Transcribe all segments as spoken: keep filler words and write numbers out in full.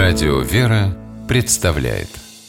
Радио «Вера» представляет.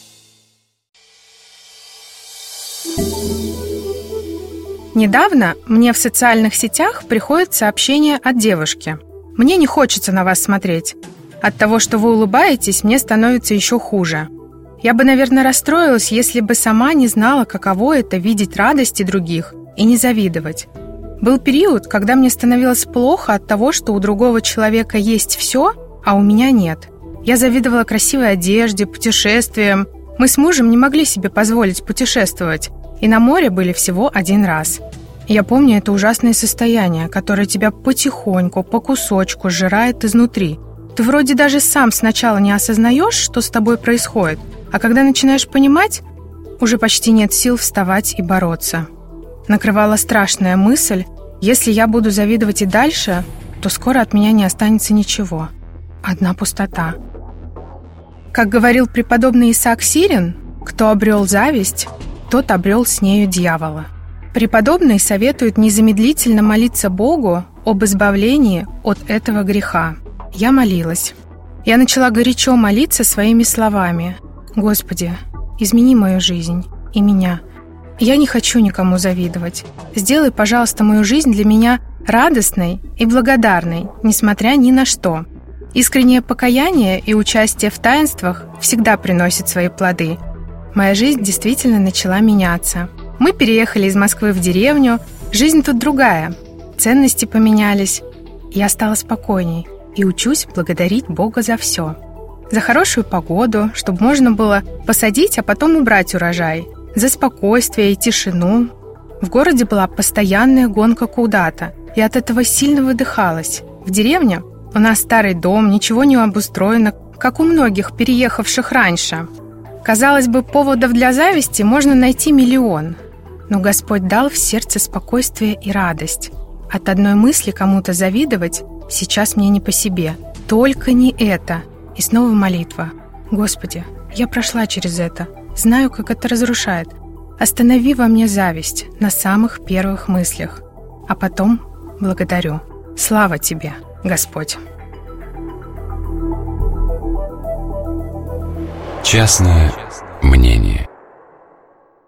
Недавно мне в социальных сетях приходит сообщение от девушки. «Мне не хочется на вас смотреть. От того, что вы улыбаетесь, мне становится еще хуже. Я бы, наверное, расстроилась, если бы сама не знала, каково это видеть радости других и не завидовать. Был период, когда мне становилось плохо от того, что у другого человека есть все, а у меня нет. Я завидовала красивой одежде, путешествиям. Мы с мужем не могли себе позволить путешествовать, и на море были всего один раз. Я помню это ужасное состояние, которое тебя потихоньку, по кусочку сжирает изнутри. Ты вроде даже сам сначала не осознаешь, что с тобой происходит, а когда начинаешь понимать, уже почти нет сил вставать и бороться. Накрывала страшная мысль: если я буду завидовать и дальше, то скоро от меня не останется ничего. Одна пустота. Как говорил преподобный Исаак Сирин, кто обрел зависть, тот обрел с нею дьявола. Преподобный советует незамедлительно молиться Богу об избавлении от этого греха. Я молилась. Я начала горячо молиться своими словами: «Господи, измени мою жизнь и меня. Я не хочу никому завидовать. Сделай, пожалуйста, мою жизнь для меня радостной и благодарной, несмотря ни на что». Искреннее покаяние и участие в таинствах всегда приносят свои плоды. Моя жизнь действительно начала меняться. Мы переехали из Москвы в деревню. Жизнь тут другая. Ценности поменялись. Я стала спокойней и учусь благодарить Бога за все. За хорошую погоду, чтобы можно было посадить, а потом убрать урожай. За спокойствие и тишину. В городе была постоянная гонка куда-то, и от этого сильно выдыхалась. В деревне у нас старый дом, ничего не обустроено, как у многих переехавших раньше. Казалось бы, поводов для зависти можно найти миллион. Но Господь дал в сердце спокойствие и радость. От одной мысли кому-то завидовать сейчас мне не по себе. Только не это. И снова молитва: «Господи, я прошла через это. Знаю, как это разрушает. Останови во мне зависть на самых первых мыслях. А потом благодарю. Слава Тебе, Господь». Частное